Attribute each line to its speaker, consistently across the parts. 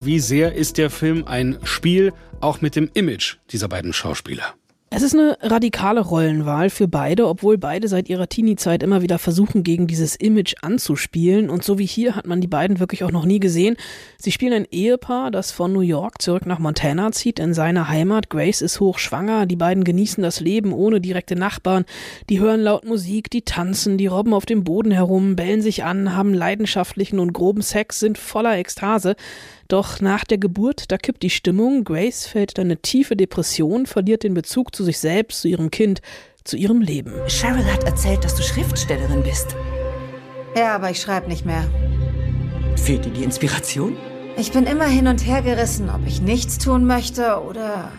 Speaker 1: Wie sehr ist der Film ein Spiel, auch mit dem Image dieser beiden Schauspieler?
Speaker 2: Es ist eine radikale Rollenwahl für beide, obwohl beide seit ihrer Teenie-Zeit immer wieder versuchen, gegen dieses Image anzuspielen. Und so wie hier hat man die beiden wirklich auch noch nie gesehen. Sie spielen ein Ehepaar, das von New York zurück nach Montana zieht, in seine Heimat. Grace ist hochschwanger, die beiden genießen das Leben ohne direkte Nachbarn. Die hören laut Musik, die tanzen, die robben auf dem Boden herum, bellen sich an, haben leidenschaftlichen und groben Sex, sind voller Ekstase. Doch nach der Geburt, da kippt die Stimmung. Grace fällt in eine tiefe Depression, verliert den Bezug zu sich selbst, zu ihrem Kind, zu ihrem Leben.
Speaker 3: Cheryl hat erzählt, dass du Schriftstellerin bist.
Speaker 4: Ja, aber ich schreibe nicht mehr.
Speaker 3: Fehlt dir die Inspiration?
Speaker 4: Ich bin immer hin und her gerissen, ob ich nichts tun möchte oder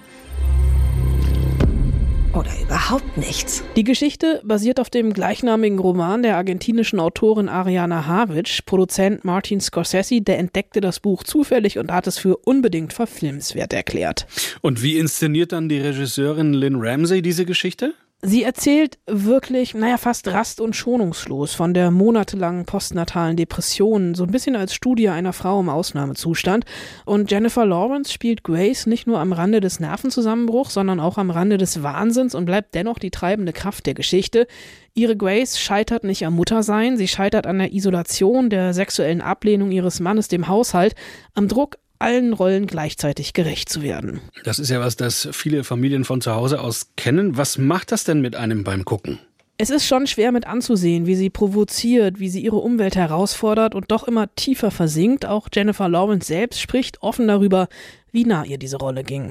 Speaker 4: überhaupt nichts.
Speaker 2: Die Geschichte basiert auf dem gleichnamigen Roman der argentinischen Autorin Ariana Havich. Produzent Martin Scorsese, der entdeckte das Buch zufällig und hat es für unbedingt verfilmenswert erklärt.
Speaker 1: Und wie inszeniert dann die Regisseurin Lynne Ramsay diese Geschichte?
Speaker 2: Sie erzählt wirklich, fast rast- und schonungslos von der monatelangen postnatalen Depression, so ein bisschen als Studie einer Frau im Ausnahmezustand. Und Jennifer Lawrence spielt Grace nicht nur am Rande des Nervenzusammenbruchs, sondern auch am Rande des Wahnsinns und bleibt dennoch die treibende Kraft der Geschichte. Ihre Grace scheitert nicht am Muttersein, sie scheitert an der Isolation, der sexuellen Ablehnung ihres Mannes, dem Haushalt, am Druck, allen Rollen gleichzeitig gerecht zu werden.
Speaker 1: Das ist ja was, das viele Familien von zu Hause aus kennen. Was macht das denn mit einem beim Gucken?
Speaker 2: Es ist schon schwer mit anzusehen, wie sie provoziert, wie sie ihre Umwelt herausfordert und doch immer tiefer versinkt. Auch Jennifer Lawrence selbst spricht offen darüber, wie nah ihr diese Rolle ging.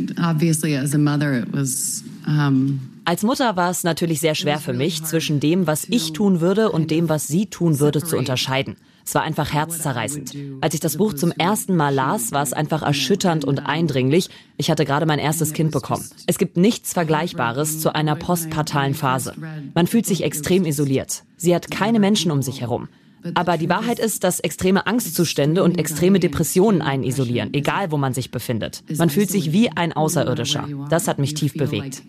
Speaker 5: Als Mutter war es natürlich sehr schwer für mich, zwischen dem, was ich tun würde und dem, was sie tun würde, zu unterscheiden. Es war einfach herzzerreißend. Als ich das Buch zum ersten Mal las, war es einfach erschütternd und eindringlich. Ich hatte gerade mein erstes Kind bekommen. Es gibt nichts Vergleichbares zu einer postpartalen Phase. Man fühlt sich extrem isoliert. Sie hat keine Menschen um sich herum. Aber die Wahrheit ist, dass extreme Angstzustände und extreme Depressionen einen isolieren, egal wo man sich befindet. Man fühlt sich wie ein Außerirdischer. Das hat mich tief bewegt.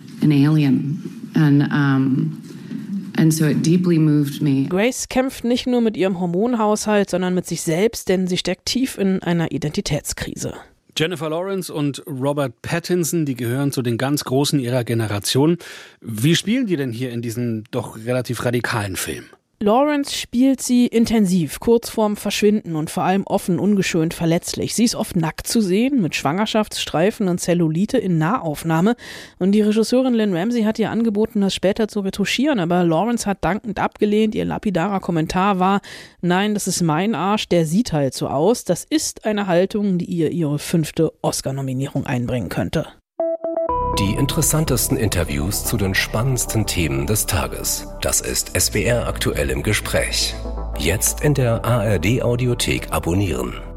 Speaker 2: And so it deeply moved me. Grace kämpft nicht nur mit ihrem Hormonhaushalt, sondern mit sich selbst, denn sie steckt tief in einer Identitätskrise.
Speaker 1: Jennifer Lawrence und Robert Pattinson, die gehören zu den ganz Großen ihrer Generation. Wie spielen die denn hier in diesem doch relativ radikalen Film?
Speaker 2: Lawrence spielt sie intensiv, kurz vorm Verschwinden und vor allem offen, ungeschönt, verletzlich. Sie ist oft nackt zu sehen, mit Schwangerschaftsstreifen und Zellulite in Nahaufnahme. Und die Regisseurin Lynne Ramsay hat ihr angeboten, das später zu retuschieren, aber Lawrence hat dankend abgelehnt. Ihr lapidarer Kommentar war: Nein, das ist mein Arsch, der sieht halt so aus. Das ist eine Haltung, die ihr ihre 5. Oscar-Nominierung einbringen könnte.
Speaker 6: Die interessantesten Interviews zu den spannendsten Themen des Tages. Das ist SWR aktuell im Gespräch. Jetzt in der ARD-Audiothek abonnieren.